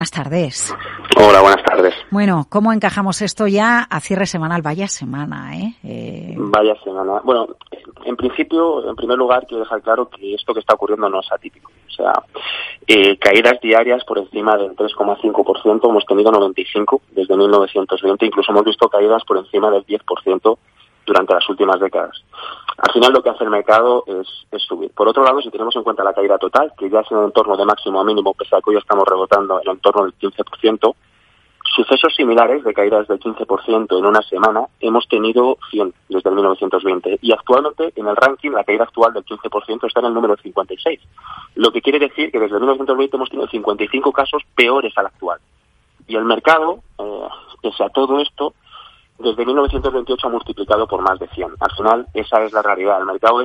Buenas tardes. Hola, buenas tardes. Bueno, ¿cómo encajamos esto ya a cierre semanal? Vaya semana, ¿eh? Vaya semana. Bueno, en principio, en primer lugar, quiero dejar claro que esto que está ocurriendo no es atípico. O sea, caídas diarias por encima del 3,5%, hemos tenido 95 desde 1920, incluso hemos visto caídas por encima del 10% durante las últimas décadas. Al final lo que hace el mercado es subir. Por otro lado, si tenemos en cuenta la caída total, que ya es en el entorno de máximo a mínimo, pese a que hoy estamos rebotando en el entorno del 15%, sucesos similares de caídas del 15% en una semana hemos tenido 100 desde el 1920 y actualmente en el ranking la caída actual del 15% está en el número 56, lo que quiere decir que desde el 1920 hemos tenido 55 casos peores al actual. Y el mercado, pese a todo esto, desde 1928 ha multiplicado por más de 100. Al final, esa es la realidad. El mercado es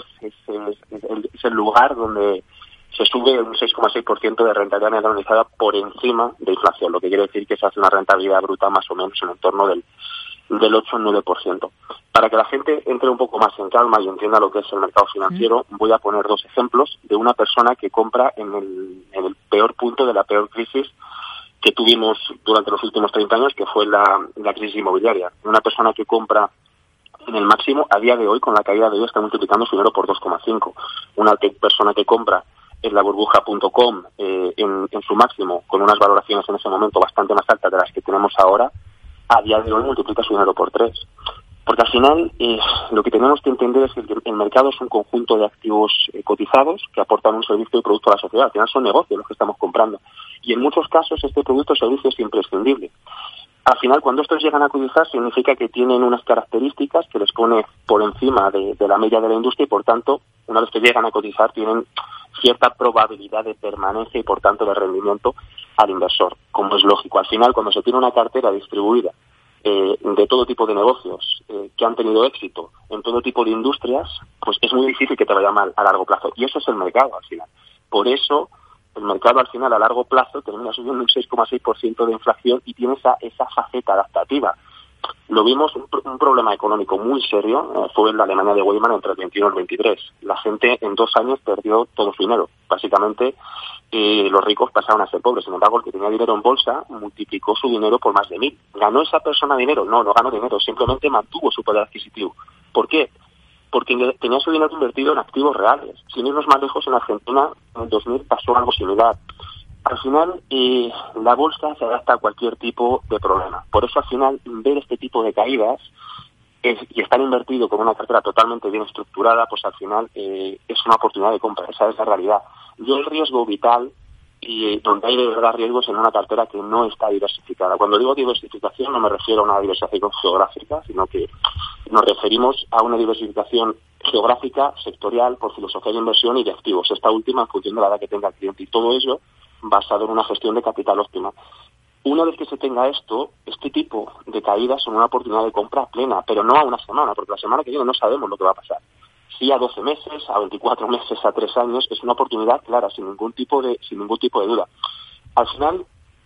el lugar donde se sube un 6,6% de rentabilidad anualizada por encima de inflación, lo que quiere decir que se hace una rentabilidad bruta más o menos en el entorno del 8 o 9%. Para que la gente entre un poco más en calma y entienda lo que es el mercado financiero, voy a poner dos ejemplos de una persona que compra en el peor punto de la peor crisis que tuvimos durante los últimos 30 años, que fue la crisis inmobiliaria. Una persona que compra en el máximo, a día de hoy, con la caída de hoy, está multiplicando su dinero por 2,5. Una persona que compra en la burbuja.com en su máximo, con unas valoraciones en ese momento bastante más altas de las que tenemos ahora, a día de hoy multiplica su dinero por 3. Porque al final lo que tenemos que entender es que el mercado es un conjunto de activos cotizados que aportan un servicio y producto a la sociedad. Al final son negocios los que estamos comprando. Y en muchos casos este producto o servicio es imprescindible. Al final, cuando estos llegan a cotizar, significa que tienen unas características que les pone por encima de la media de la industria y, por tanto, una vez que llegan a cotizar, tienen cierta probabilidad de permanencia y, por tanto, de rendimiento al inversor, como es lógico. Al final, cuando se tiene una cartera distribuida de todo tipo de negocios que han tenido éxito en todo tipo de industrias, pues es muy difícil que te vaya mal a largo plazo. Y eso es el mercado, al final. Por eso, el mercado al final a largo plazo termina subiendo un 6,6% de inflación y tiene esa faceta adaptativa. Lo vimos, un problema económico muy serio fue en la Alemania de Weimar entre el 21 y el 23. La gente en 2 años perdió todo su dinero. Básicamente los ricos pasaron a ser pobres. Sin embargo, el que tenía dinero en bolsa multiplicó su dinero por más de 1.000. ¿Ganó esa persona dinero? No ganó dinero. Simplemente mantuvo su poder adquisitivo. ¿Por qué? Porque tenía su dinero invertido en activos reales. Sin irnos más lejos, en Argentina en el 2000 pasó algo similar. Al final, la bolsa se adapta a cualquier tipo de problema. Por eso, al final, ver este tipo de caídas y estar invertido con una cartera totalmente bien estructurada, pues al final es una oportunidad de compra. Esa es la realidad. Yo el riesgo vital, y donde hay de verdad riesgos en una cartera que no está diversificada. Cuando digo diversificación no me refiero a una diversificación geográfica, sino que nos referimos a una diversificación geográfica, sectorial, por filosofía de inversión y de activos. Esta última en función de la edad que tenga el cliente, y todo ello basado en una gestión de capital óptima. Una vez que se tenga esto, este tipo de caídas son una oportunidad de compra plena, pero no a una semana, porque la semana que viene no sabemos lo que va a pasar. Sí, a 12 meses, a 24 meses, a 3 años, es una oportunidad clara, sin ningún tipo de duda. Al final,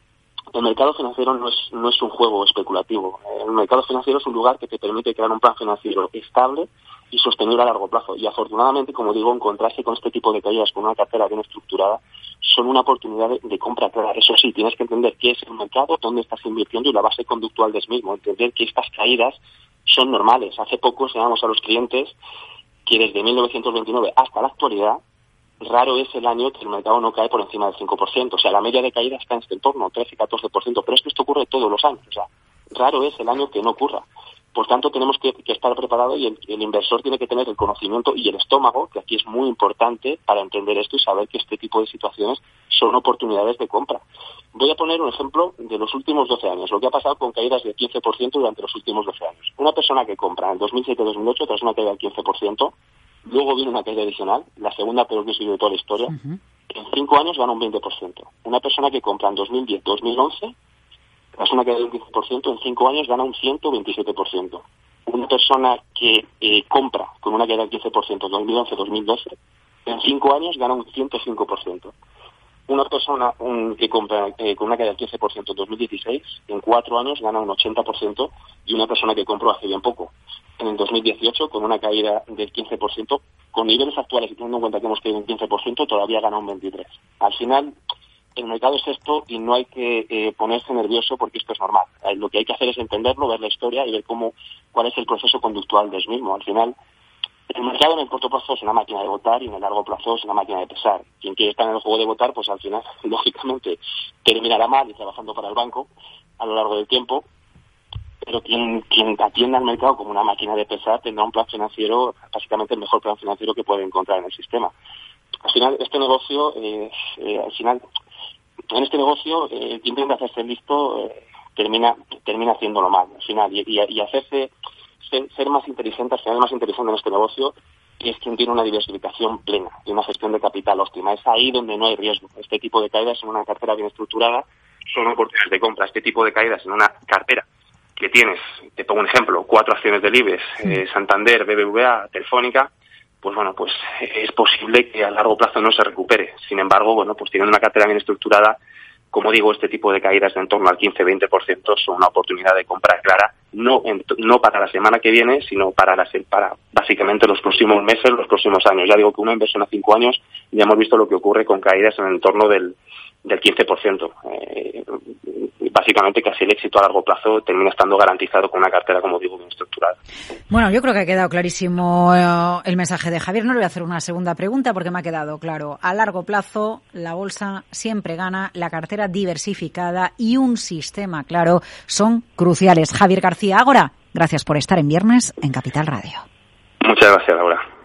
el mercado financiero no es un juego especulativo. El mercado financiero es un lugar que te permite crear un plan financiero estable y sostenible a largo plazo. Y afortunadamente, como digo, encontrarse con este tipo de caídas, con una cartera bien estructurada, son una oportunidad de compra clara. Eso sí, tienes que entender qué es el mercado, dónde estás invirtiendo y la base conductual del mismo. Entender que estas caídas son normales. Hace poco enseñamos a los clientes que desde 1929 hasta la actualidad, raro es el año que el mercado no cae por encima del 5%. O sea, la media de caída está en este entorno, 13-14%. Pero es que esto ocurre todos los años. O sea, raro es el año que no ocurra. Por tanto, tenemos que estar preparados y el inversor tiene que tener el conocimiento y el estómago, que aquí es muy importante para entender esto y saber que este tipo de situaciones son oportunidades de compra. Voy a poner un ejemplo de los últimos 12 años, lo que ha pasado con caídas del 15% durante los últimos 12 años. Una persona que compra en 2007-2008 tras una caída del 15%, luego viene una caída adicional, la segunda peor crisis de toda la historia, en 5 años gana un 20%. Una persona que compra en 2010-2011, tras una caída del 15%, en 5 años gana un 127%. Una persona que compra con una caída del 15% en 2011-2012, en 5 años gana un 105%. Una persona que compra con una caída del 15% en 2016, en 4 años gana un 80%, y una persona que compró hace bien poco, en el 2018, con una caída del 15%, con niveles actuales y teniendo en cuenta que hemos caído un 15%, todavía gana un 23%. Al final, el mercado es esto y no hay que ponerse nervioso porque esto es normal. Lo que hay que hacer es entenderlo, ver la historia y ver cuál es el proceso conductual del mismo. Al final, el mercado en el corto plazo es una máquina de votar y en el largo plazo es una máquina de pesar. Quien quiere estar en el juego de votar, pues al final, lógicamente, terminará mal y trabajando para el banco a lo largo del tiempo. Pero quien atienda al mercado como una máquina de pesar tendrá un plan financiero, básicamente el mejor plan financiero que puede encontrar en el sistema. Al final, este negocio, quien intenta hacerse listo, termina haciéndolo mal. Al final, y hacerse ser más inteligente, al final más inteligente en este negocio, es quien tiene una diversificación plena y una gestión de capital óptima. Es ahí donde no hay riesgo. Este tipo de caídas en una cartera bien estructurada son oportunidades de compra. Este tipo de caídas en una cartera que tienes, te pongo un ejemplo, 4 acciones del IBEX, Santander, BBVA, Telefónica, pues bueno, pues es posible que a largo plazo no se recupere. Sin embargo, bueno, pues teniendo una cartera bien estructurada, como digo, este tipo de caídas de en torno al 15-20% son una oportunidad de compra clara, no para la semana que viene, sino para básicamente los próximos meses, los próximos años. Ya digo que una inversión a 5 años, ya hemos visto lo que ocurre con caídas en el entorno del 15%. Básicamente casi el éxito a largo plazo termina estando garantizado con una cartera, como digo, bien estructurada. Bueno, yo creo que ha quedado clarísimo el mensaje de Javier. No le voy a hacer una segunda pregunta porque me ha quedado claro. A largo plazo, la bolsa siempre gana, la cartera diversificada y un sistema claro son cruciales. Javier García Ágora, gracias por estar en viernes en Capital Radio. Muchas gracias, Laura.